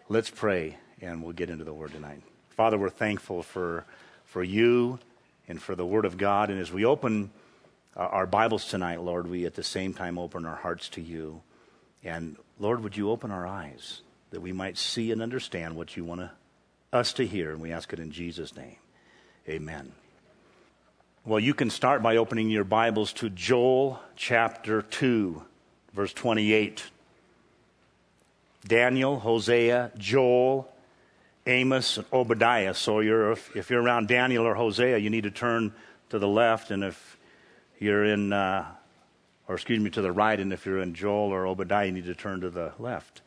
Let's pray, and we'll get into the Word tonight. Father, we're thankful for you and for the Word of God. And as we open our Bibles tonight, Lord, we at the same time open our hearts to you. And Lord, would you open our eyes that we might see and understand what you want us to hear. And we ask it in Jesus' name. Amen. Well, you can start by opening your Bibles to Joel chapter 2, verse 28. Daniel, Hosea, Joel, Amos, and Obadiah. So if you're around Daniel or Hosea, you need to turn to the left, and if you're to the right, and if you're in Joel or Obadiah, you need to turn to the left.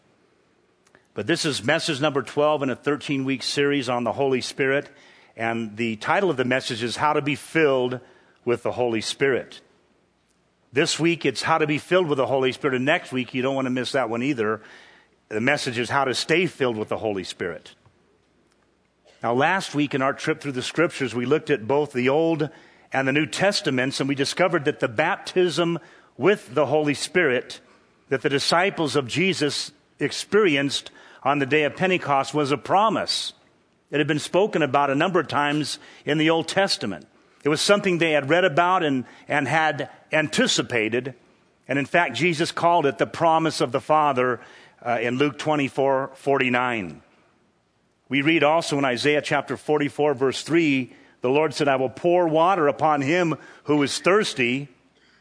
But this is message number 12 in a 13-week series on the Holy Spirit, and the title of the message is How to Be Filled with the Holy Spirit. This week, it's How to Be Filled with the Holy Spirit, and next week, you don't want to miss that one either. The message is How to Stay Filled with the Holy Spirit. Now, last week in our trip through the Scriptures, we looked at both the Old and the New Testaments, and we discovered that the baptism with the Holy Spirit that the disciples of Jesus experienced on the day of Pentecost was a promise. It had been spoken about a number of times in the Old Testament. It was something they had read about and had anticipated. And in fact, Jesus called it the promise of the Father in Luke 24:49. We read also in Isaiah chapter 44, verse 3, the Lord said, I will pour water upon him who is thirsty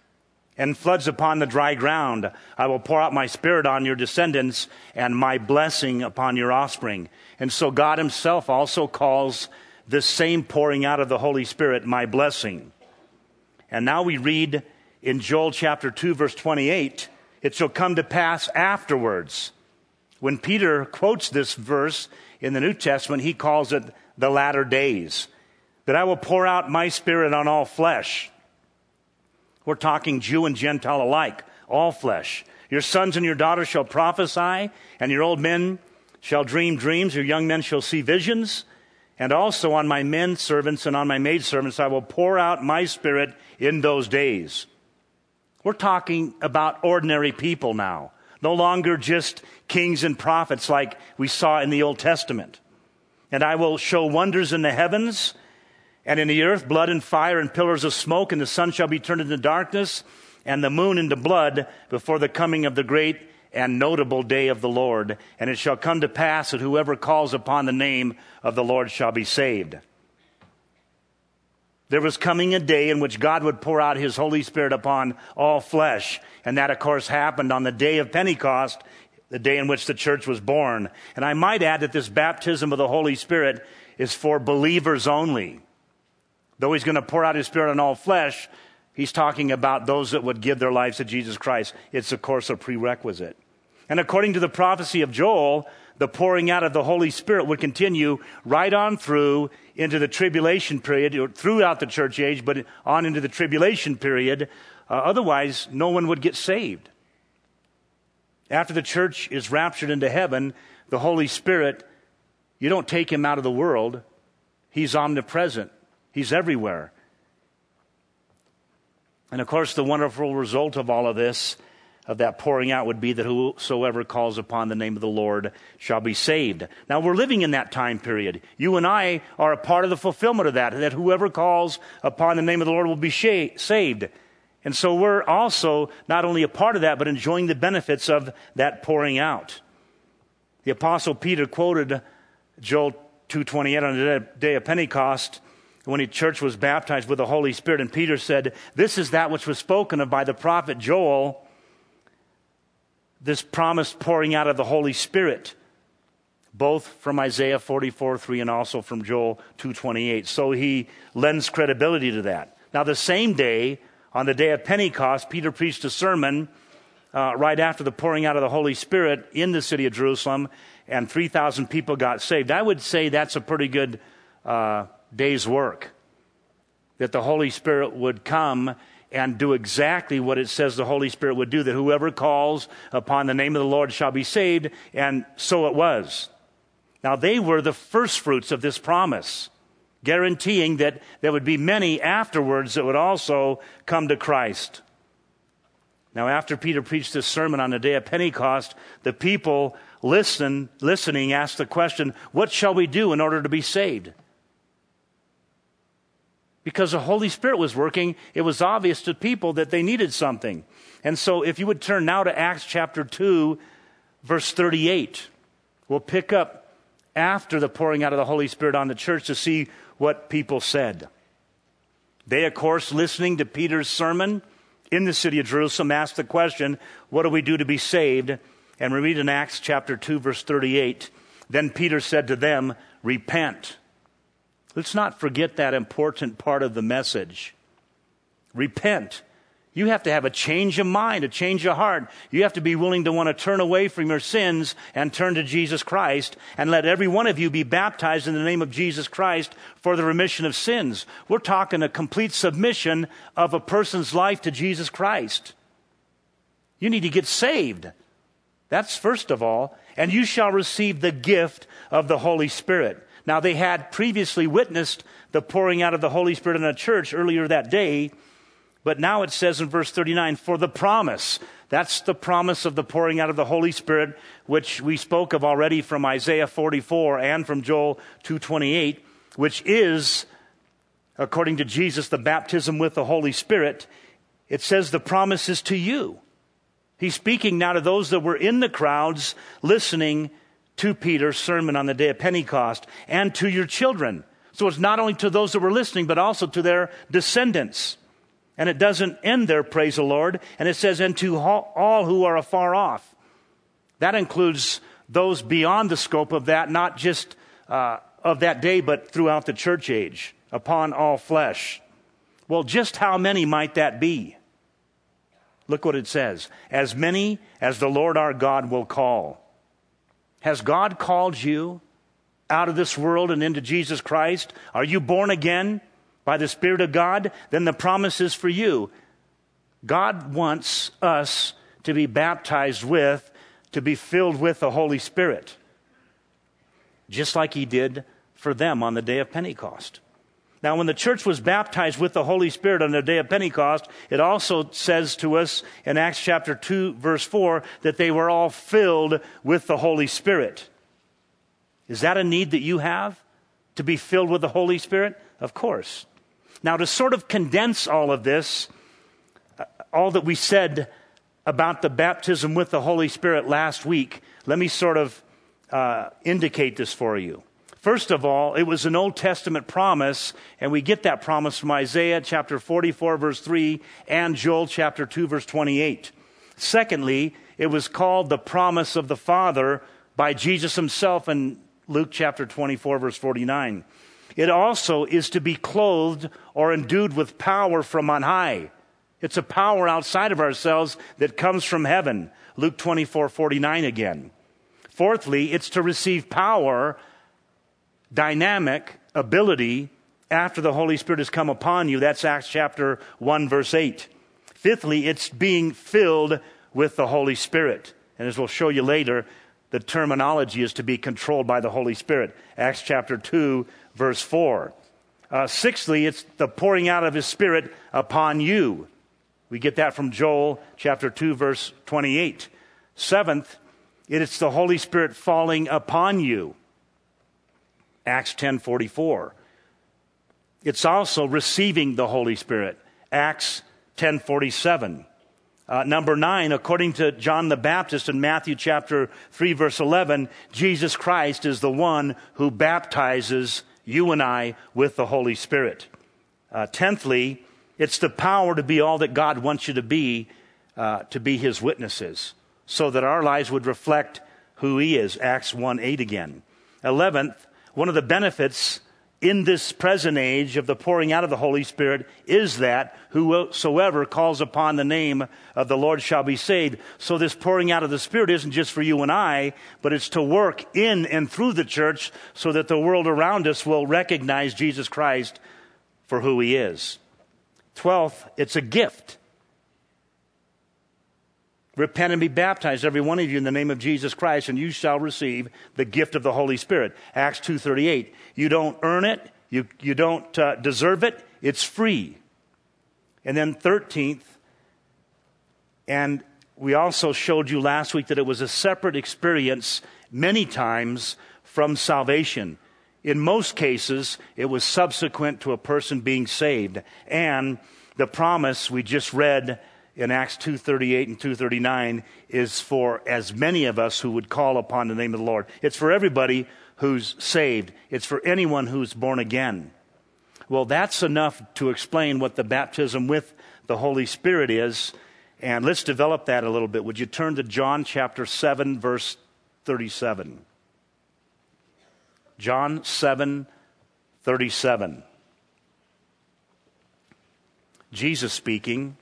and floods upon the dry ground. I will pour out my Spirit on your descendants and my blessing upon your offspring. And so God himself also calls this same pouring out of the Holy Spirit my blessing. And now we read in Joel chapter 2, verse 28, it shall come to pass afterwards. When Peter quotes this verse in the New Testament, he calls it the latter days, that I will pour out my Spirit on all flesh. We're talking Jew and Gentile alike, all flesh. Your sons and your daughters shall prophesy, and your old men shall dream dreams, your young men shall see visions, and also on my men servants and on my maidservants I will pour out my Spirit in those days. We're talking about ordinary people now, no longer just kings and prophets like we saw in the Old Testament. And I will show wonders in the heavens and in the earth, blood and fire and pillars of smoke, and the sun shall be turned into darkness and the moon into blood before the coming of the great and notable day of the Lord. And it shall come to pass that whoever calls upon the name of the Lord shall be saved. There was coming a day in which God would pour out his Holy Spirit upon all flesh. And that, of course, happened on the day of Pentecost, the day in which the church was born. And I might add that this baptism of the Holy Spirit is for believers only. Though he's going to pour out his Spirit on all flesh, he's talking about those that would give their lives to Jesus Christ. It's, of course, a prerequisite. And according to the prophecy of Joel, the pouring out of the Holy Spirit would continue right on through into the tribulation period, or throughout the church age, but on into the tribulation period. Otherwise, no one would get saved. After the church is raptured into heaven, the Holy Spirit, you don't take him out of the world. He's omnipresent. He's everywhere. And of course, the wonderful result of all of this, of that pouring out, would be that whosoever calls upon the name of the Lord shall be saved. Now, we're living in that time period. You and I are a part of the fulfillment of that whoever calls upon the name of the Lord will be saved. And so we're also not only a part of that, but enjoying the benefits of that pouring out. The Apostle Peter quoted Joel 2:28 on the day of Pentecost, when the church was baptized with the Holy Spirit. And Peter said, this is that which was spoken of by the prophet Joel, this promised pouring out of the Holy Spirit, both from Isaiah 44:3 and also from Joel 2:28. So he lends credibility to that. Now, the same day, on the day of Pentecost, Peter preached a sermon right after the pouring out of the Holy Spirit in the city of Jerusalem, and 3,000 people got saved. I would say that's a pretty good day's work, that the Holy Spirit would come and do exactly what it says the Holy Spirit would do, that whoever calls upon the name of the Lord shall be saved, and so it was. Now, they were the first fruits of this promise, guaranteeing that there would be many afterwards that would also come to Christ. Now, after Peter preached this sermon on the day of Pentecost, the people listening asked the question, what shall we do in order to be saved? Because the Holy Spirit was working, it was obvious to people that they needed something. And so if you would turn now to Acts chapter 2, verse 38, we'll pick up after the pouring out of the Holy Spirit on the church to see what people said. They, of course, listening to Peter's sermon in the city of Jerusalem, asked the question, what do we do to be saved? And we read in Acts chapter 2, verse 38, then Peter said to them, repent. Let's not forget that important part of the message. Repent. You have to have a change of mind, a change of heart. You have to be willing to want to turn away from your sins and turn to Jesus Christ, and let every one of you be baptized in the name of Jesus Christ for the remission of sins. We're talking a complete submission of a person's life to Jesus Christ. You need to get saved. That's first of all. And you shall receive the gift of the Holy Spirit. Now, they had previously witnessed the pouring out of the Holy Spirit in a church earlier that day. But now it says in verse 39, for the promise. That's the promise of the pouring out of the Holy Spirit, which we spoke of already from Isaiah 44 and from Joel 2:28, which is, according to Jesus, the baptism with the Holy Spirit. It says the promise is to you. He's speaking now to those that were in the crowds listening to Peter's sermon on the day of Pentecost, and to your children. So it's not only to those that were listening, but also to their descendants. And it doesn't end there, praise the Lord. And it says, and to all who are afar off. That includes those beyond the scope of that, not just of that day, but throughout the church age, upon all flesh. Well, just how many might that be? Look what it says. As many as the Lord our God will call. Has God called you out of this world and into Jesus Christ? Are you born again by the Spirit of God? Then the promise is for you. God wants us to be baptized with, to be filled with the Holy Spirit, just like He did for them on the day of Pentecost. Now, when the church was baptized with the Holy Spirit on the day of Pentecost, it also says to us in Acts chapter 2, verse 4, that they were all filled with the Holy Spirit. Is that a need that you have, to be filled with the Holy Spirit? Of course. Now, to sort of condense all of this, all that we said about the baptism with the Holy Spirit last week, let me sort of indicate this for you. First of all, it was an Old Testament promise, and we get that promise from Isaiah chapter 44, verse 3, and Joel chapter 2, verse 28. Secondly, it was called the promise of the Father by Jesus Himself in Luke chapter 24, verse 49. It also is to be clothed or endued with power from on high. It's a power outside of ourselves that comes from heaven. Luke 24, 49 again. Fourthly, it's to receive power, dynamic ability after the Holy Spirit has come upon you. That's Acts chapter 1, verse 8. Fifthly, it's being filled with the Holy Spirit. And as we'll show you later, the terminology is to be controlled by the Holy Spirit. Acts chapter 2, verse 4. Sixthly, it's the pouring out of His Spirit upon you. We get that from Joel chapter 2, verse 28. Seventh, it's the Holy Spirit falling upon you. Acts 10:44. It's also receiving the Holy Spirit. Acts 10:47. Number 9, according to John the Baptist in Matthew chapter 3, verse 11, Jesus Christ is the one who baptizes you and I with the Holy Spirit. Tenthly, it's the power to be all that God wants you to be His witnesses, so that our lives would reflect who He is. Acts 1:8 again. 11th, one of the benefits in this present age of the pouring out of the Holy Spirit is that whosoever calls upon the name of the Lord shall be saved. So this pouring out of the Spirit isn't just for you and I, but it's to work in and through the church so that the world around us will recognize Jesus Christ for who He is. 12th, it's a gift. Repent and be baptized, every one of you, in the name of Jesus Christ, and you shall receive the gift of the Holy Spirit. Acts 2:38. You don't earn it. You don't deserve it. It's free. And then 13th, and we also showed you last week that it was a separate experience many times from salvation. In most cases, it was subsequent to a person being saved. And the promise we just read in Acts 2:38 and 2:39 is for as many of us who would call upon the name of the Lord. It's for everybody who's saved. It's for anyone who's born again. Well, that's enough to explain what the baptism with the Holy Spirit is. And let's develop that a little bit. Would you turn to John chapter 7, verse 37? John 7:37. Jesus speaking.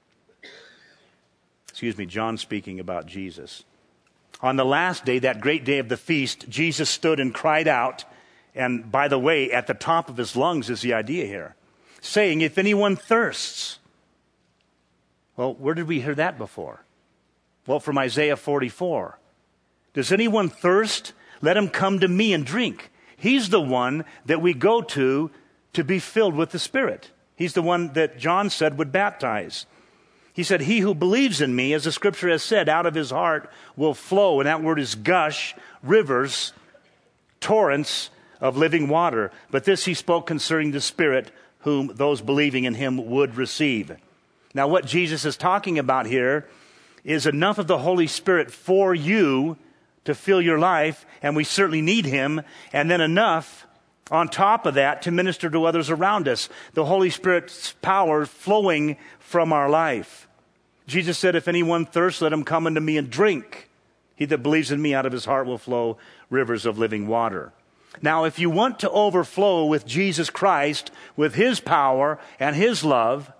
John speaking about Jesus. On the last day, that great day of the feast, Jesus stood and cried out, and by the way, at the top of his lungs is the idea here, saying, if anyone thirsts. Well, where did we hear that before? Well, from Isaiah 44. Does anyone thirst? Let him come to me and drink. He's the one that we go to be filled with the Spirit. He's the one that John said would baptize. He said, he who believes in me, as the scripture has said, out of his heart will flow, and that word is gush, rivers, torrents of living water. But this he spoke concerning the Spirit, whom those believing in him would receive. Now, what Jesus is talking about here is enough of the Holy Spirit for you to fill your life, and we certainly need him, and then enough on top of that to minister to others around us. The Holy Spirit's power flowing from our life. Jesus said, if anyone thirsts, let him come unto me and drink. He that believes in me, out of his heart will flow rivers of living water. Now, if you want to overflow with Jesus Christ, with his power and his love,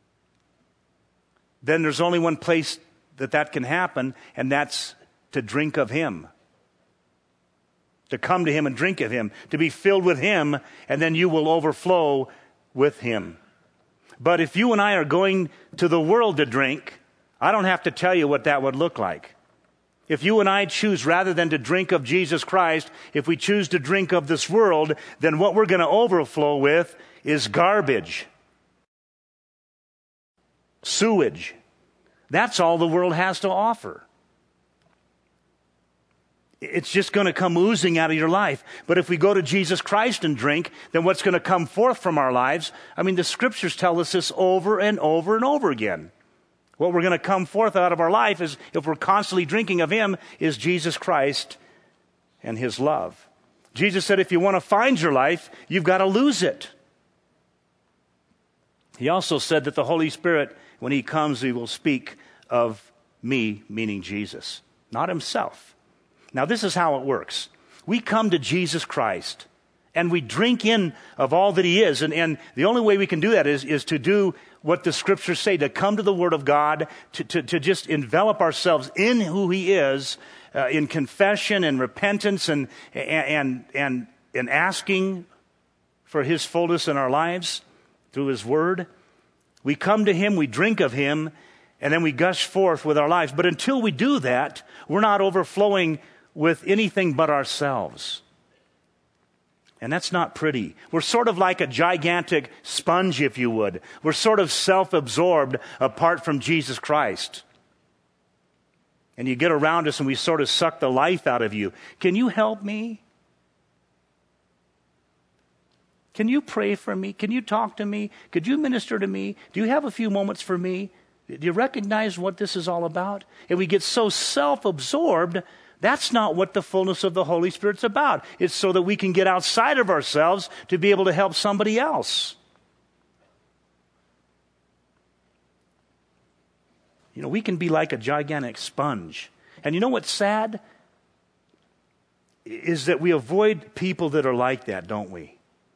then there's only one place that can happen, and that's to drink of him. To come to him and drink of him. To be filled with him, and then you will overflow with him. But if you and I are going to the world to drink, I don't have to tell you what that would look like. If you and I choose, rather than to drink of Jesus Christ, if we choose to drink of this world, then what we're going to overflow with is garbage. Sewage. That's all the world has to offer. It's just going to come oozing out of your life. But if we go to Jesus Christ and drink, then what's going to come forth from our lives? I mean, the scriptures tell us this over and over and over again. What we're going to come forth out of our life is, if we're constantly drinking of him, is Jesus Christ and his love. Jesus said, if you want to find your life, you've got to lose it. He also said that the Holy Spirit, when he comes, he will speak of me, meaning Jesus, not himself. Now, this is how it works. We come to Jesus Christ, and we drink in of all that he is. And the only way we can do that is to do what the scriptures say, to come to the Word of God, to just envelop ourselves in who he is, in confession and repentance and asking for his fullness in our lives through his Word. We come to him, we drink of him, and then we gush forth with our lives. But until we do that, we're not overflowing with anything but ourselves. And that's not pretty. We're sort of like a gigantic sponge, if you would. We're sort of self-absorbed apart from Jesus Christ. And you get around us and we sort of suck the life out of you. Can you help me? Can you pray for me? Can you talk to me? Could you minister to me? Do you have a few moments for me? Do you recognize what this is all about? And we get so self-absorbed. That's not what the fullness of the Holy Spirit's about. It's so that we can get outside of ourselves to be able to help somebody else. You know, we can be like a gigantic sponge. And you know what's sad? Is that we avoid people that are like that, don't we?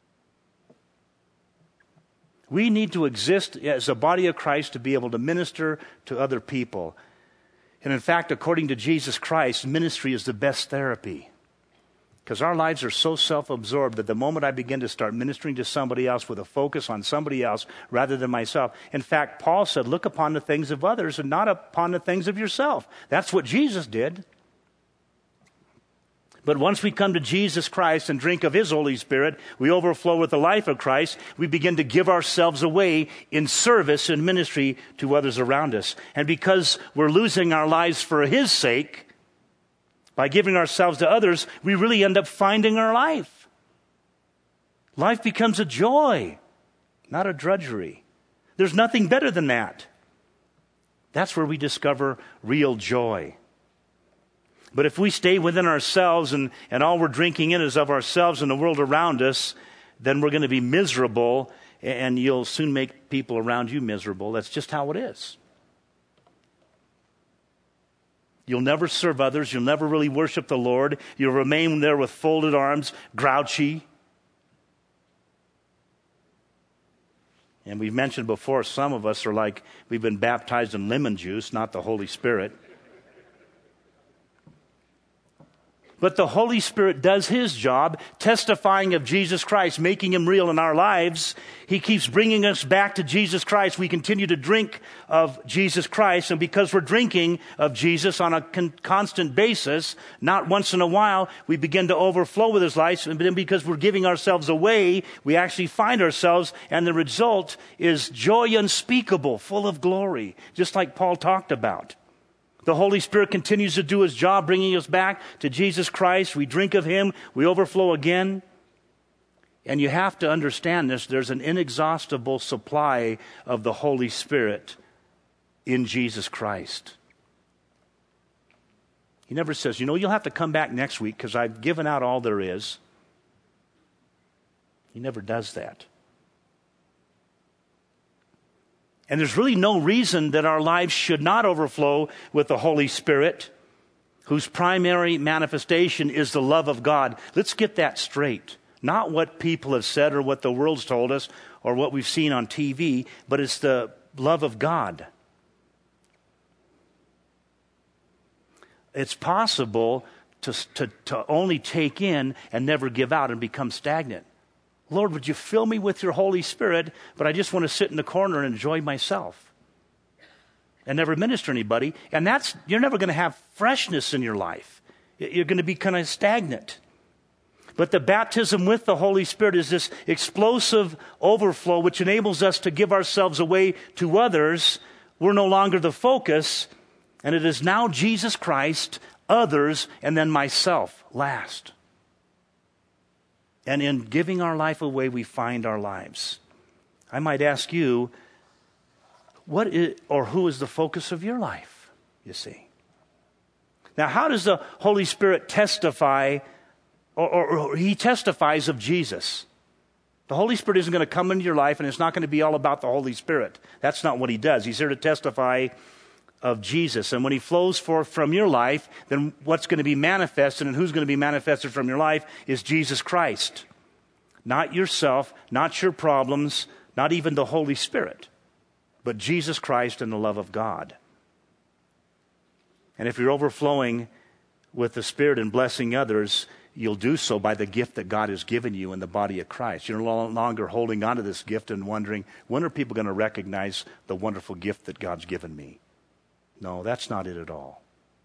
We need to exist as a body of Christ to be able to minister to other people. And in fact, according to Jesus Christ, ministry is the best therapy. Because our lives are so self-absorbed that the moment I begin to start ministering to somebody else with a focus on somebody else rather than myself. In fact, Paul said, look upon the things of others and not upon the things of yourself. That's what Jesus did. But once we come to Jesus Christ and drink of His Holy Spirit, we overflow with the life of Christ. We begin to give ourselves away in service and ministry to others around us. And because we're losing our lives for His sake, by giving ourselves to others, we really end up finding our life. Life becomes a joy, not a drudgery. There's nothing better than that. That's where we discover real joy. But if we stay within ourselves and all we're drinking in is of ourselves and the world around us, then we're going to be miserable, and you'll soon make people around you miserable. That's just how it is. You'll never serve others. You'll never really worship the Lord. You'll remain there with folded arms, grouchy. And we've mentioned before, some of us are like we've been baptized in lemon juice, not the Holy Spirit. But the Holy Spirit does His job, testifying of Jesus Christ, making Him real in our lives. He keeps bringing us back to Jesus Christ. We continue to drink of Jesus Christ. And because we're drinking of Jesus on a constant basis, not once in a while, we begin to overflow with His life. And then because we're giving ourselves away, we actually find ourselves, and the result is joy unspeakable, full of glory, just like Paul talked about. The Holy Spirit continues to do His job, bringing us back to Jesus Christ. We drink of Him. We overflow again. And you have to understand this. There's an inexhaustible supply of the Holy Spirit in Jesus Christ. He never says, you'll have to come back next week because I've given out all there is. He never does that. And there's really no reason that our lives should not overflow with the Holy Spirit, whose primary manifestation is the love of God. Let's get that straight. Not what people have said or what the world's told us or what we've seen on TV, but it's the love of God. It's possible to only take in and never give out and become stagnant. Lord, would you fill me with your Holy Spirit, but I just want to sit in the corner and enjoy myself and never minister to anybody. And you're never going to have freshness in your life. You're going to be kind of stagnant. But the baptism with the Holy Spirit is this explosive overflow which enables us to give ourselves away to others. We're no longer the focus, and it is now Jesus Christ, others, and then myself last. And in giving our life away, we find our lives. I might ask you, who is the focus of your life, you see? Now, how does the Holy Spirit testify, or He testifies of Jesus? The Holy Spirit isn't going to come into your life, and it's not going to be all about the Holy Spirit. That's not what He does. He's here to testify of Jesus. And when He flows forth from your life, then what's going to be manifested and who's going to be manifested from your life is Jesus Christ. Not yourself, not your problems, not even the Holy Spirit, but Jesus Christ and the love of God. And if you're overflowing with the Spirit and blessing others, you'll do so by the gift that God has given you in the body of Christ. You're no longer holding on to this gift and wondering, when are people going to recognize the wonderful gift that God's given me? No, that's not it at all.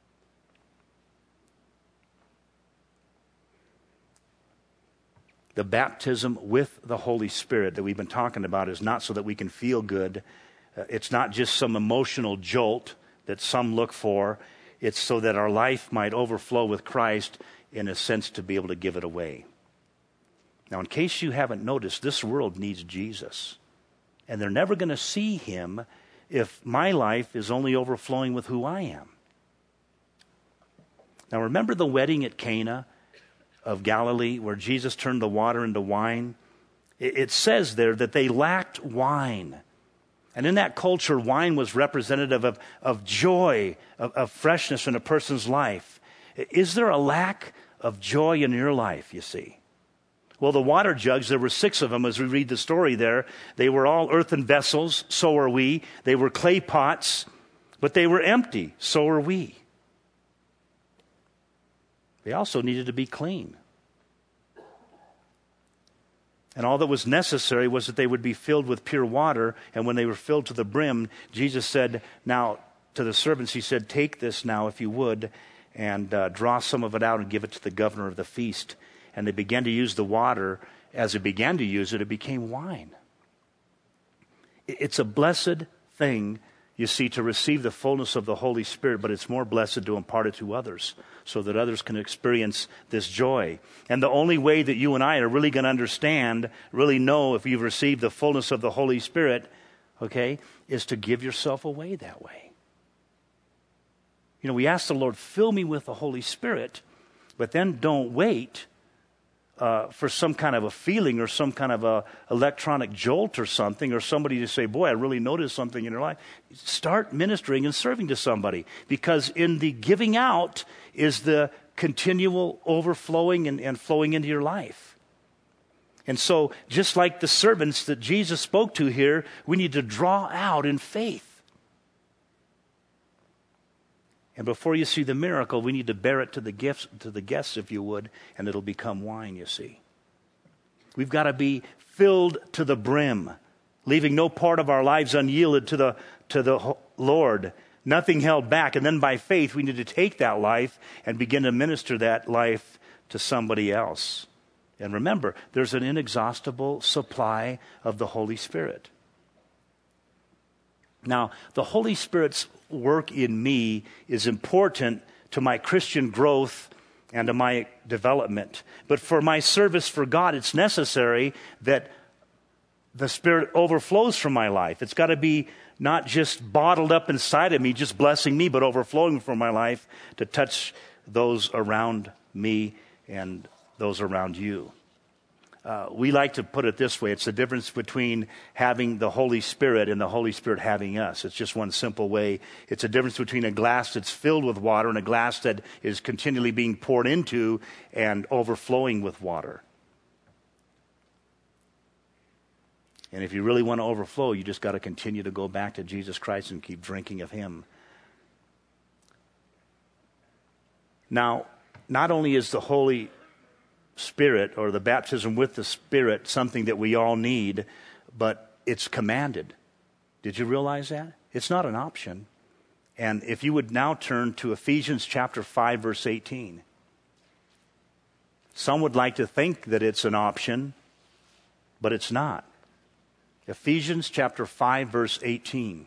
The baptism with the Holy Spirit that we've been talking about is not so that we can feel good. It's not just some emotional jolt that some look for. It's so that our life might overflow with Christ, in a sense, to be able to give it away. Now, in case you haven't noticed, this world needs Jesus. And they're never going to see Him if my life is only overflowing with who I am. Now, remember the wedding at Cana of Galilee where Jesus turned the water into wine? It says there that they lacked wine. And in that culture, wine was representative of joy, of freshness in a person's life. Is there a lack of joy in your life, you see? Well, the water jugs, there were 6 of them as we read the story there. They were all earthen vessels, so are we. They were clay pots, but they were empty, so are we. They also needed to be clean. And all that was necessary was that they would be filled with pure water. And when they were filled to the brim, Jesus said, now to the servants, He said, take this now, if you would, and draw some of it out and give it to the governor of the feast. And they began to use the water. As they began to use it, it became wine. It's a blessed thing, you see, to receive the fullness of the Holy Spirit, but it's more blessed to impart it to others so that others can experience this joy. And the only way that you and I are really going to understand, really know if you've received the fullness of the Holy Spirit, okay, is to give yourself away that way. You know, we ask the Lord, fill me with the Holy Spirit, but then don't wait for some kind of a feeling or some kind of a electronic jolt or something, or somebody to say, boy, I really noticed something in your life. Start ministering and serving to somebody, because in the giving out is the continual overflowing and flowing into your life. And so just like the servants that Jesus spoke to here, we need to draw out in faith. And before you see the miracle, we need to bear it to the guests, if you would, and it'll become wine, you see. We've got to be filled to the brim, leaving no part of our lives unyielded to the Lord, nothing held back. And then by faith, we need to take that life and begin to minister that life to somebody else. And remember, there's an inexhaustible supply of the Holy Spirit. Now, the Holy Spirit's work in me is important to my Christian growth and to my development. But for my service for God, it's necessary that the Spirit overflows from my life. It's got to be not just bottled up inside of me, just blessing me, but overflowing from my life to touch those around me and those around you. We like to put it this way. It's the difference between having the Holy Spirit and the Holy Spirit having us. It's just one simple way. It's a difference between a glass that's filled with water and a glass that is continually being poured into and overflowing with water. And if you really want to overflow, you just got to continue to go back to Jesus Christ and keep drinking of Him. Now, not only is the Holy Spirit or the baptism with the Spirit something that we all need, but it's commanded. Did you realize that? It's not an option. And if you would now turn to Ephesians chapter 5, verse 18. Some would like to think that it's an option, but it's not. Ephesians chapter 5, verse 18.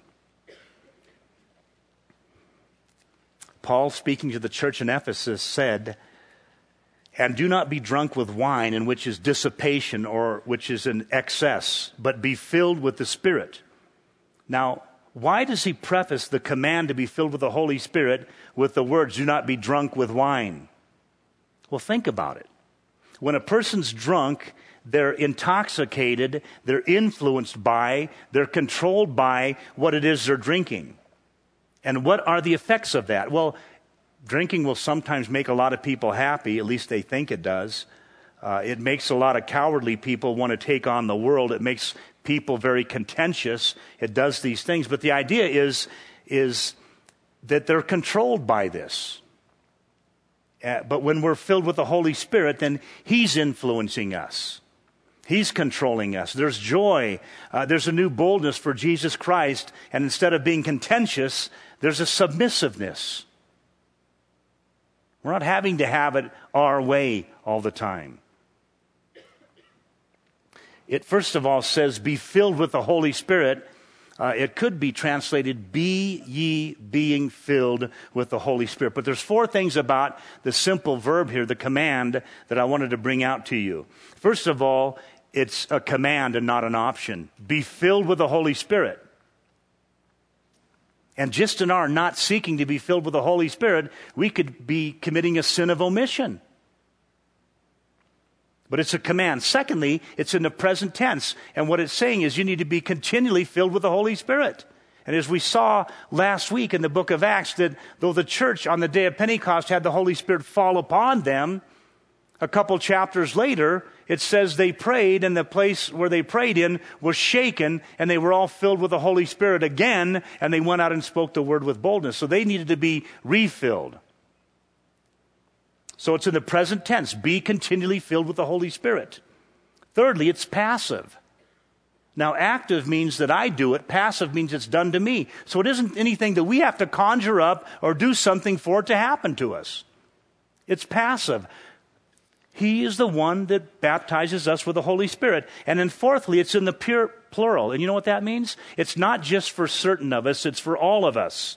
Paul, speaking to the church in Ephesus, said, "And do not be drunk with wine, in which is dissipation, or which is an excess, but be filled with the Spirit." Now, why does he preface the command to be filled with the Holy Spirit with the words, "Do not be drunk with wine"? Well, think about it. When a person's drunk, they're intoxicated, they're influenced by, they're controlled by what it is they're drinking. And what are the effects of that? Well, drinking will sometimes make a lot of people happy, at least they think it does. It makes a lot of cowardly people want to take on the world. It makes people very contentious. It does these things. But the idea is that they're controlled by this. But when we're filled with the Holy Spirit, then He's influencing us. He's controlling us. There's joy. There's a new boldness for Jesus Christ. And instead of being contentious, there's a submissiveness. We're not having to have it our way all the time. It first of all says, be filled with the Holy Spirit. It could be translated, be ye being filled with the Holy Spirit. But there's four things about the simple verb here, the command, that I wanted to bring out to you. First of all, it's a command and not an option. Be filled with the Holy Spirit. And just in our not seeking to be filled with the Holy Spirit, we could be committing a sin of omission. But it's a command. Secondly, it's in the present tense. And what it's saying is you need to be continually filled with the Holy Spirit. And as we saw last week in the book of Acts, that though the church on the day of Pentecost had the Holy Spirit fall upon them, a couple chapters later, it says they prayed, and the place where they prayed in was shaken, and they were all filled with the Holy Spirit again, and they went out and spoke the word with boldness. So they needed to be refilled. So it's in the present tense. Be continually filled with the Holy Spirit. Thirdly, it's passive. Now, active means that I do it. Passive means it's done to me. So it isn't anything that we have to conjure up or do something for it to happen to us. It's passive. He is the one that baptizes us with the Holy Spirit. And then fourthly, it's in the pure plural. And you know what that means? It's not just for certain of us, it's for all of us.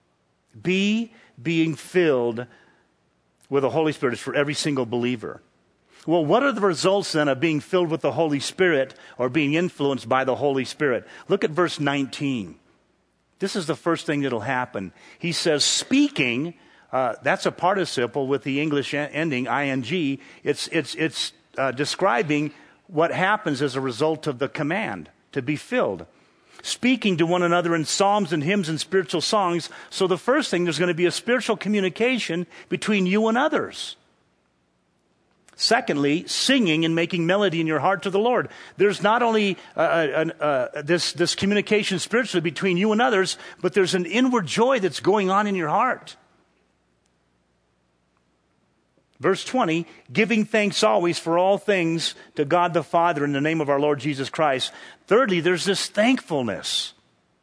Being filled with the Holy Spirit is for every single believer. Well, what are the results then of being filled with the Holy Spirit or being influenced by the Holy Spirit? Look at verse 19. This is the first thing that'll happen. He says, speaking, that's a participle with the English ending, ing. It's describing what happens as a result of the command to be filled. Speaking to one another in psalms and hymns and spiritual songs. So the first thing, there's going to be a spiritual communication between you and others. Secondly, singing and making melody in your heart to the Lord. There's not only this communication spiritually between you and others, but there's an inward joy that's going on in your heart. Verse 20, giving thanks always for all things to God the Father in the name of our Lord Jesus Christ. Thirdly, there's this thankfulness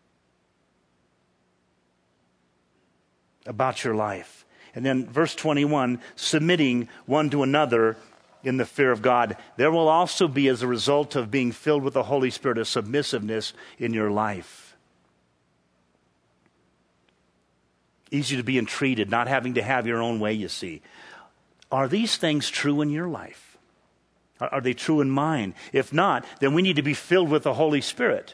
about your life. And then verse 21, submitting one to another in the fear of God. There will also be, as a result of being filled with the Holy Spirit, a submissiveness in your life. Easy to be entreated, not having to have your own way, you see. Are these things true in your life? Are they true in mine? If not, then we need to be filled with the Holy Spirit.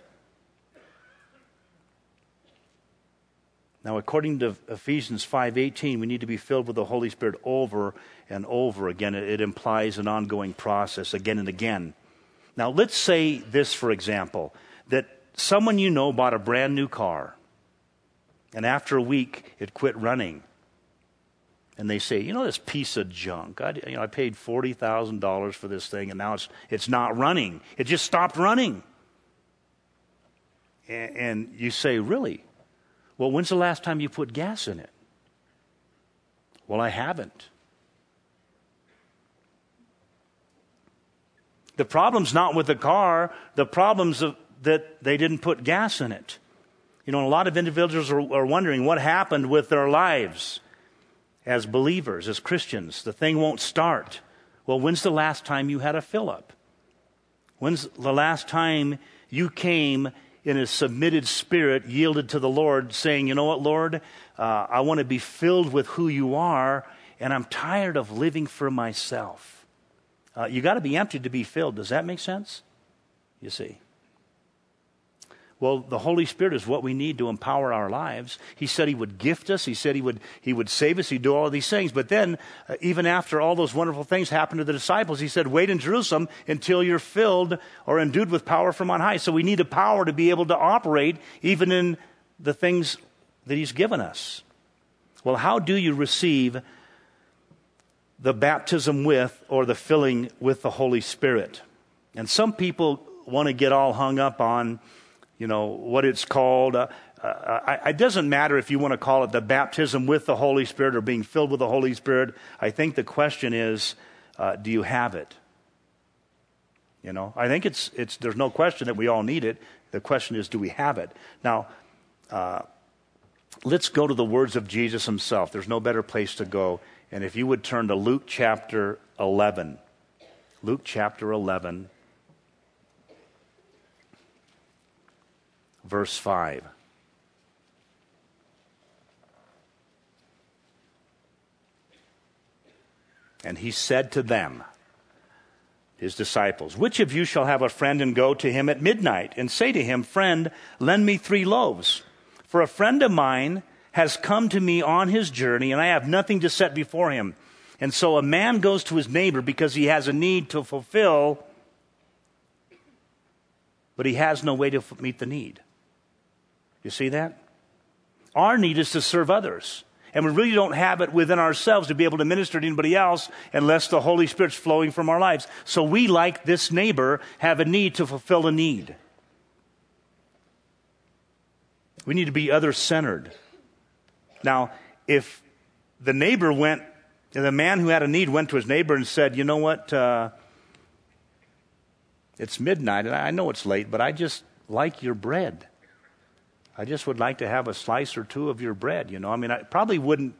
Now, according to Ephesians 5:18, we need to be filled with the Holy Spirit over and over again. It implies an ongoing process again and again. Now, let's say this, for example, that someone you know bought a brand new car, and after a week, it quit running. And they say, this piece of junk, I paid $40,000 for this thing, and now it's not running. It just stopped running. And you say, really? Well, when's the last time you put gas in it? Well, I haven't. The problem's not with the car. The problem's that they didn't put gas in it. A lot of individuals are wondering what happened with their lives as believers, as Christians. The thing won't start. Well, when's the last time you had a fill-up? When's the last time you came in a submitted spirit, yielded to the Lord, saying, you know what, Lord, I want to be filled with who you are, and I'm tired of living for myself. You got to be empty to be filled. Does that make sense? You see. Well, the Holy Spirit is what we need to empower our lives. He said He would gift us. He said He would save us. He'd do all of these things. But then, even after all those wonderful things happened to the disciples, He said, wait in Jerusalem until you're filled or endued with power from on high. So we need a power to be able to operate even in the things that He's given us. Well, how do you receive the baptism with or the filling with the Holy Spirit? And some people want to get all hung up on what it's called. It doesn't matter if you want to call it the baptism with the Holy Spirit or being filled with the Holy Spirit. I think the question is, do you have it? I think there's no question that we all need it. The question is, do we have it? Now, let's go to the words of Jesus Himself. There's no better place to go. And if you would turn to Luke chapter 11. Luke chapter 11. Verse 5. And He said to them, His disciples, which of you shall have a friend and go to him at midnight and say to him, friend, lend me 3 loaves? For a friend of mine has come to me on his journey, and I have nothing to set before him. And so a man goes to his neighbor because he has a need to fulfill, but he has no way to meet the need. You see that? Our need is to serve others. And we really don't have it within ourselves to be able to minister to anybody else unless the Holy Spirit's flowing from our lives. So we, like this neighbor, have a need to fulfill a need. We need to be other-centered. Now, if the man who had a need went to his neighbor and said, you know what, It's midnight, and I know it's late, but I just like your bread. I just would like to have a slice or two of your bread, you know. I mean, I probably wouldn't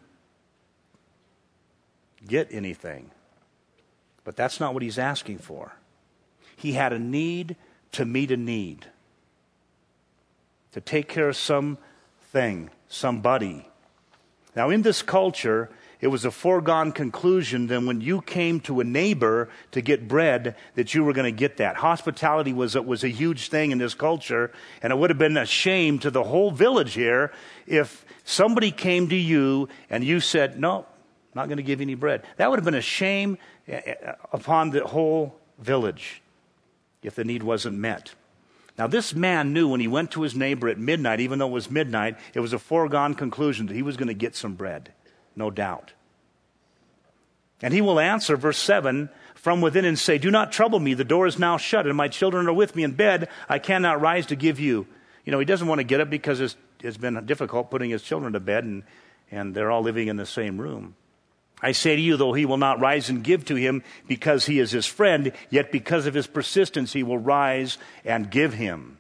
get anything, but that's not what he's asking for. He had a need to meet a need, to take care of something, somebody. Now, in this culture, it was a foregone conclusion that when you came to a neighbor to get bread, that you were going to get that. Hospitality was a huge thing in this culture, and it would have been a shame to the whole village here if somebody came to you and you said, no, I'm not going to give you any bread. That would have been a shame upon the whole village if the need wasn't met. Now, this man knew when he went to his neighbor at midnight, even though it was midnight, it was a foregone conclusion that he was going to get some bread. No doubt. And he will answer, verse 7, from within and say, do not trouble me, the door is now shut, and my children are with me in bed. I cannot rise to give you. You know, he doesn't want to get up because it's been difficult putting his children to bed, and they're all living in the same room. I say to you, though he will not rise and give to him because he is his friend, yet because of his persistence he will rise and give him.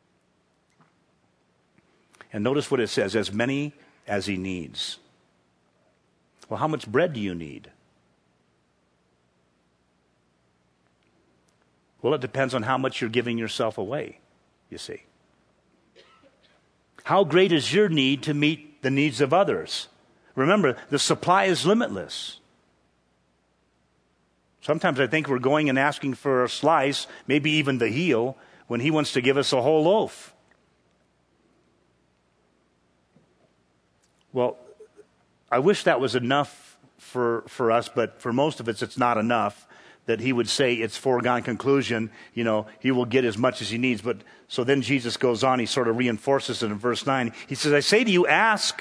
And notice what it says, as many as he needs. Well, how much bread do you need? Well, it depends on how much you're giving yourself away, you see. How great is your need to meet the needs of others? Remember, the supply is limitless. Sometimes I think we're going and asking for a slice, maybe even the heel, when he wants to give us a whole loaf. Well, I wish that was enough for us, but for most of us, it's not enough that he would say it's foregone conclusion, you know, he will get as much as he needs. But so then Jesus goes on, he sort of reinforces it in verse 9. He says, I say to you, ask,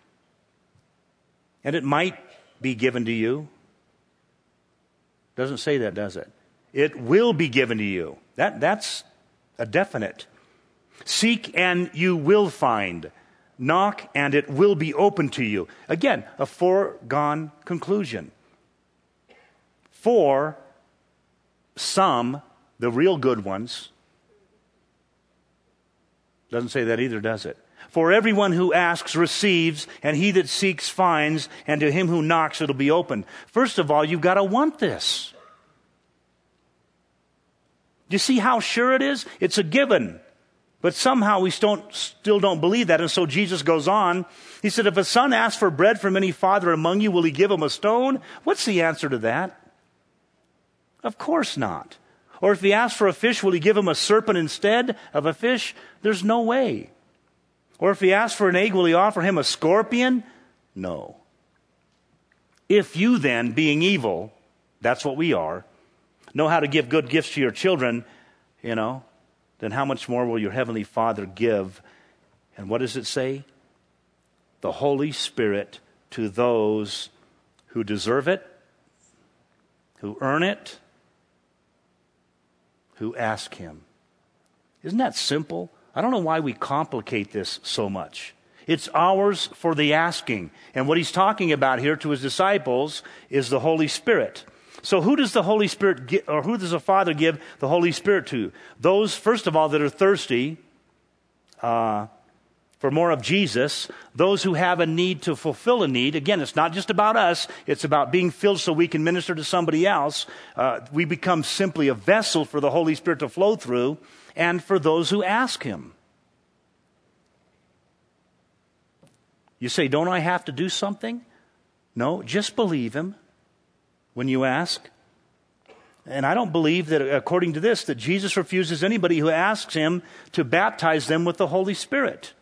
and it might be given to you. Doesn't say that, does it? It will be given to you. That's a definite. Seek and you will find. Knock and it will be open to you. Again, a foregone conclusion. For some, the real good ones, doesn't say that either, does it? For everyone who asks receives, and he that seeks finds, and to him who knocks it'll be opened. First of all, you've got to want this. Do you see how sure it is? It's a given. But somehow we still don't believe that. And so Jesus goes on. He said, if a son asks for bread from any father among you, will he give him a stone? What's the answer to that? Of course not. Or if he asks for a fish, will he give him a serpent instead of a fish? There's no way. Or if he asks for an egg, will he offer him a scorpion? No. If you then, being evil, that's what we are, know how to give good gifts to your children, you know, then how much more will your heavenly Father give? And what does it say? The Holy Spirit to those who deserve it, who earn it, who ask him. Isn't that simple? I don't know why we complicate this so much. It's ours for the asking. And what he's talking about here to his disciples is the Holy Spirit. So who does the Holy Spirit give, or who does the Father give the Holy Spirit to? Those, first of all, that are thirsty for more of Jesus. Those who have a need to fulfill a need. Again, it's not just about us. It's about being filled so we can minister to somebody else. We become simply a vessel for the Holy Spirit to flow through. And for those who ask him. You say, don't I have to do something? No, just believe him when you ask. And I don't believe that, according to this, that Jesus refuses anybody who asks him to baptize them with the Holy Spirit.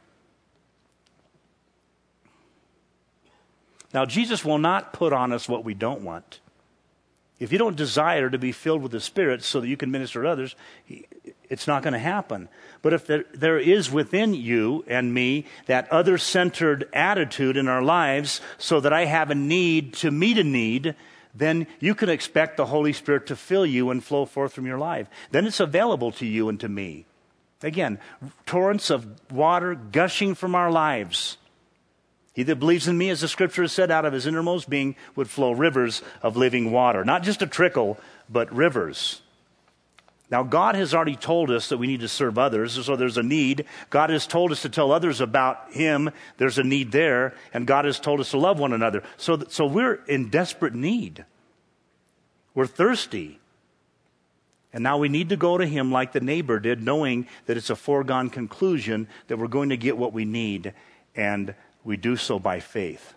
Now, Jesus will not put on us what we don't want. If you don't desire to be filled with the Spirit so that you can minister to others, it's not going to happen. But if there is within you and me that other-centered attitude in our lives so that I have a need to meet a need, then you can expect the Holy Spirit to fill you and flow forth from your life. Then it's available to you and to me. Again, torrents of water gushing from our lives. He that believes in me, as the scripture has said, out of his innermost being would flow rivers of living water. Not just a trickle, but rivers. Now, God has already told us that we need to serve others, so there's a need. God has told us to tell others about Him. There's a need there. And God has told us to love one another. So we're in desperate need. We're thirsty. And now we need to go to Him like the neighbor did, knowing that it's a foregone conclusion that we're going to get what we need. And we do so by faith.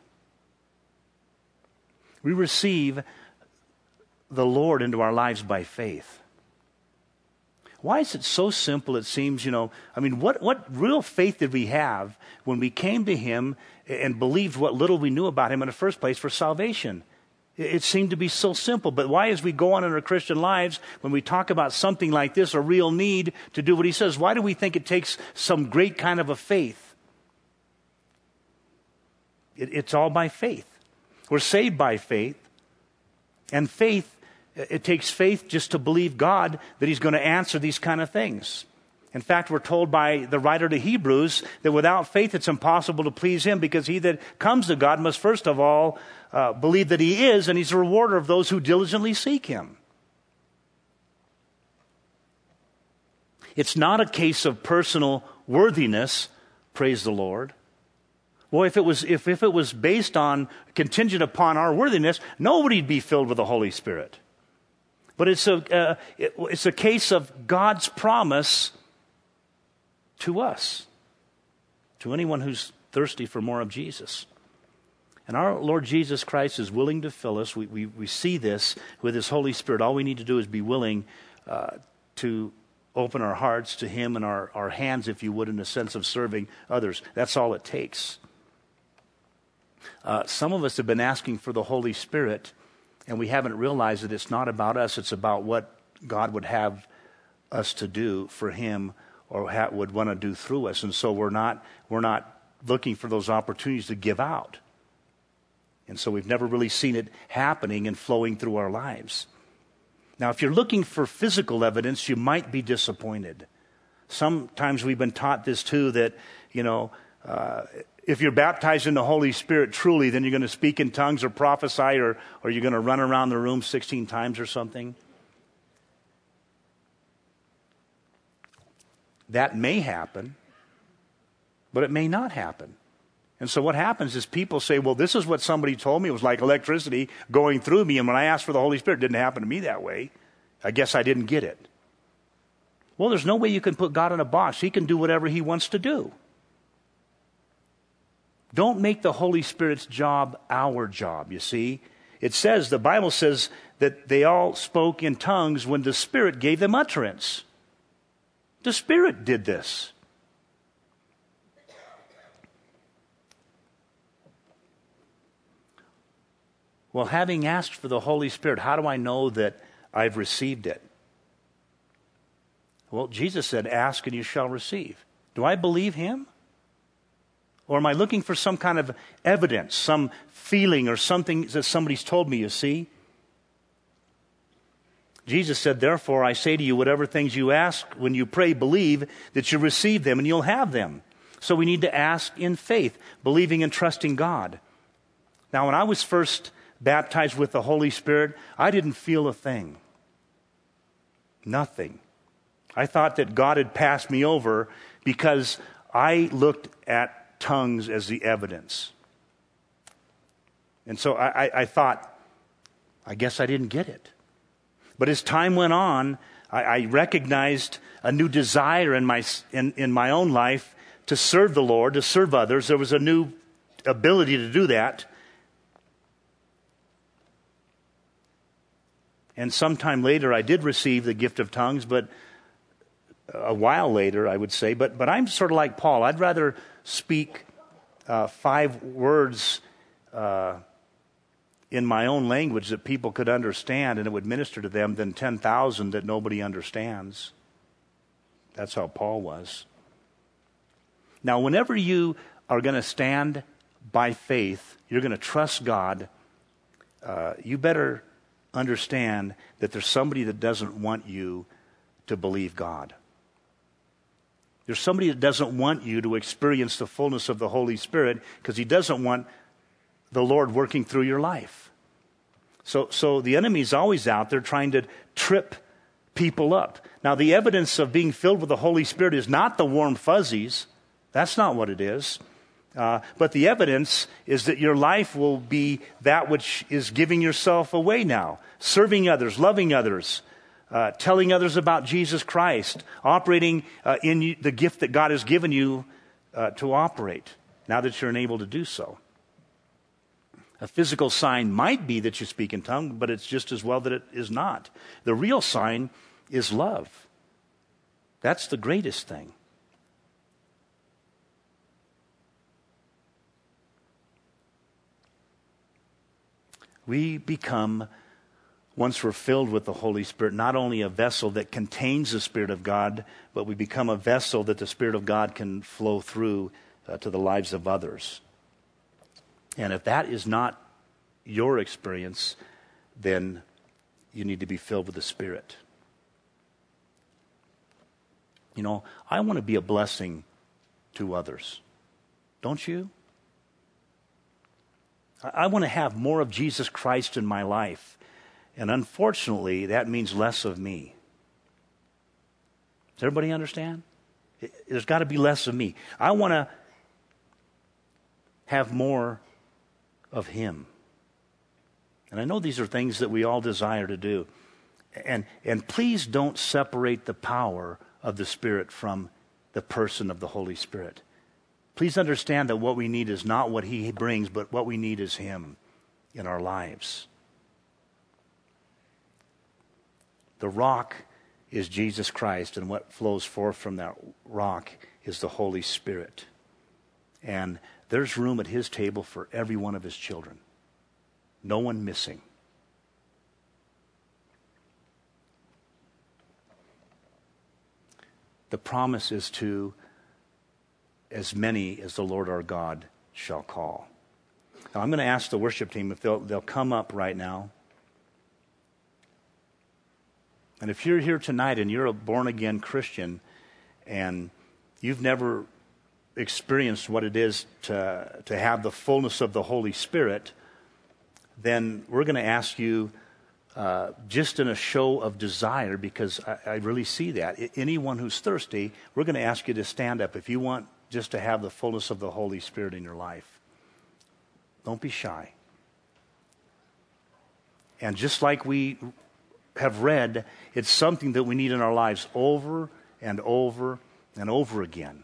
We receive the Lord into our lives by faith. Why is it so simple? It seems, what real faith did we have when we came to Him and believed what little we knew about Him in the first place for salvation? It seemed to be so simple. But why, as we go on in our Christian lives, when we talk about something like this, a real need to do what He says, why do we think it takes some great kind of a faith? It's all by faith. We're saved by faith. And faith, it takes faith just to believe God that He's going to answer these kind of things. In fact, we're told by the writer to Hebrews that without faith it's impossible to please Him, because he that comes to God must first of all believe that He is, and He's a rewarder of those who diligently seek Him. It's not a case of personal worthiness, praise the Lord. Well, if it was based on, contingent upon our worthiness, nobody'd be filled with the Holy Spirit. But it's a case of God's promise to us, to anyone who's thirsty for more of Jesus. And our Lord Jesus Christ is willing to fill us. We see this with His Holy Spirit. All we need to do is be willing to open our hearts to Him and our hands, if you would, in the sense of serving others. That's all it takes. Some of us have been asking for the Holy Spirit, and we haven't realized that it's not about us. It's about what God would have us to do for Him, or would want to do through us. And so we're not looking for those opportunities to give out. And so we've never really seen it happening and flowing through our lives. Now, if you're looking for physical evidence, you might be disappointed. Sometimes we've been taught this too, that, if you're baptized in the Holy Spirit truly, then you're going to speak in tongues or prophesy, or you're going to run around the room 16 times or something. That may happen, but it may not happen. And so what happens is people say, well, this is what somebody told me. It was like electricity going through me, and when I asked for the Holy Spirit, it didn't happen to me that way. I guess I didn't get it. Well, there's no way you can put God in a box. He can do whatever He wants to do. Don't make the Holy Spirit's job our job, you see. The Bible says that they all spoke in tongues when the Spirit gave them utterance. The Spirit did this. Well, having asked for the Holy Spirit, how do I know that I've received it? Well, Jesus said, ask and you shall receive. Do I believe Him? Or am I looking for some kind of evidence, some feeling or something that somebody's told me, you see? Jesus said, therefore, I say to you, whatever things you ask when you pray, believe that you receive them and you'll have them. So we need to ask in faith, believing and trusting God. Now, when I was first baptized with the Holy Spirit, I didn't feel a thing. Nothing. I thought that God had passed me over because I looked at tongues as the evidence. And so I thought, I guess I didn't get it. But as time went on, I recognized a new desire in my own life to serve the Lord, to serve others. There was a new ability to do that. And sometime later, I did receive the gift of tongues, but a while later, I would say. But I'm sort of like Paul. I'd rather speak 5 words in my own language that people could understand and it would minister to them than 10,000 that nobody understands. That's how Paul was. Now, whenever you are going to stand by faith, you're going to trust God, you better understand that there's somebody that doesn't want you to believe God. There's somebody that doesn't want you to experience the fullness of the Holy Spirit because he doesn't want the Lord working through your life. So the enemy's always out there trying to trip people up. Now, the evidence of being filled with the Holy Spirit is not the warm fuzzies. That's not what it is. But the evidence is that your life will be that which is giving yourself away now, serving others, loving others, telling others about Jesus Christ, operating in the gift that God has given you to operate, now that you're enabled to do so. A physical sign might be that you speak in tongues, but it's just as well that it is not. The real sign is love. That's the greatest thing. We become, once we're filled with the Holy Spirit, not only a vessel that contains the Spirit of God, but we become a vessel that the Spirit of God can flow through to the lives of others. And if that is not your experience, then you need to be filled with the Spirit. You know, I want to be a blessing to others. Don't you? I want to have more of Jesus Christ in my life. And unfortunately, that means less of me. Does everybody understand? There's got to be less of me. I want to have more of Him. And I know these are things that we all desire to do. And please don't separate the power of the Spirit from the person of the Holy Spirit. Please understand that what we need is not what He brings, but what we need is Him in our lives. The rock is Jesus Christ, and what flows forth from that rock is the Holy Spirit. And there's room at His table for every one of His children. No one missing. The promise is to as many as the Lord our God shall call. Now, I'm going to ask the worship team if they'll come up right now. And if you're here tonight and you're a born-again Christian and you've never experienced what it is to have the fullness of the Holy Spirit, then we're going to ask you just in a show of desire, because I really see that. Anyone who's thirsty, we're going to ask you to stand up if you want just to have the fullness of the Holy Spirit in your life. Don't be shy. And just like we have read, it's something that we need in our lives over and over and over again.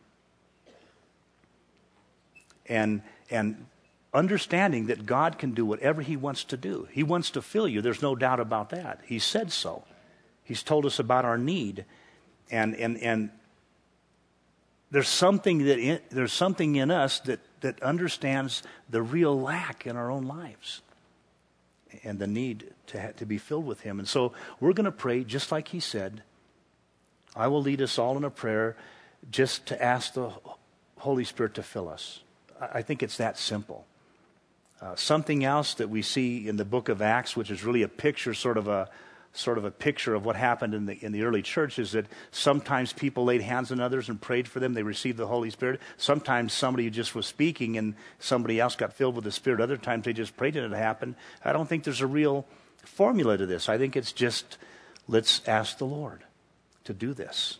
And understanding that God can do whatever He wants to do. He wants to fill you. There's no doubt about that. He said so. He's told us about our need. And there's something in us that understands the real lack in our own lives and the need to be filled with Him. And so we're going to pray just like He said. I will lead us all in a prayer just to ask the Holy Spirit to fill us. I think it's that simple. Something else that we see in the book of Acts, which is really a picture, sort of a picture of what happened in the early church, is that sometimes people laid hands on others and prayed for them. They received the Holy Spirit. Sometimes somebody just was speaking and somebody else got filled with the Spirit. Other times they just prayed and it happened. I don't think there's a real formula to this. I think it's just, let's ask the Lord to do this.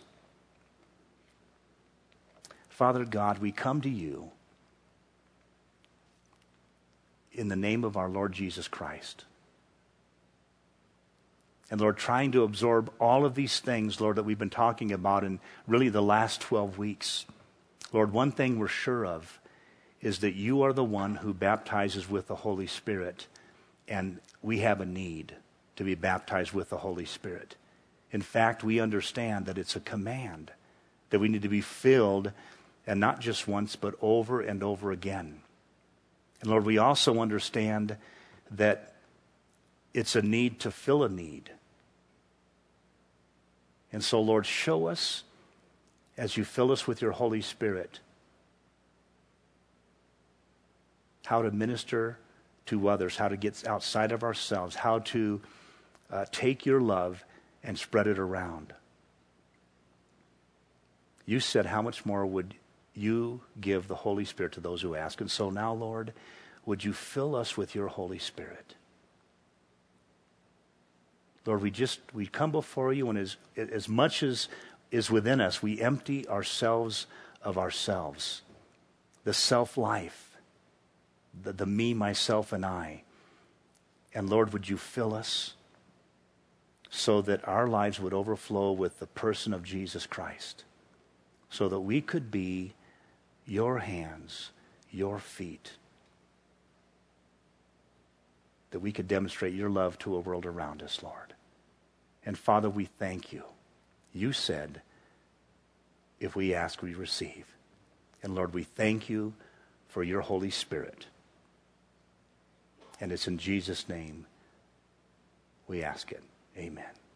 Father God, we come to You in the name of our Lord Jesus Christ. And Lord, trying to absorb all of these things, Lord, that we've been talking about in really the last 12 weeks. Lord, one thing we're sure of is that You are the one who baptizes with the Holy Spirit, and we have a need to be baptized with the Holy Spirit. In fact, we understand that it's a command, that we need to be filled, and not just once, but over and over again. And Lord, we also understand that it's a need to fill a need. And so, Lord, show us as You fill us with Your Holy Spirit how to minister to others, how to get outside of ourselves, how to take Your love and spread it around. You said, how much more would You give the Holy Spirit to those who ask? And so now, Lord, would You fill us with Your Holy Spirit? Lord, we come before you, and as much as is within us, we empty ourselves of ourselves. The self-life, the me, myself, and I. And Lord, would you fill us so that our lives would overflow with the person of Jesus Christ, so that we could be your hands, your feet, that we could demonstrate your love to a world around us, Lord. And Father, we thank you. You said, if we ask, we receive. And Lord, we thank you for your Holy Spirit. And it's in Jesus' name we ask it. Amen.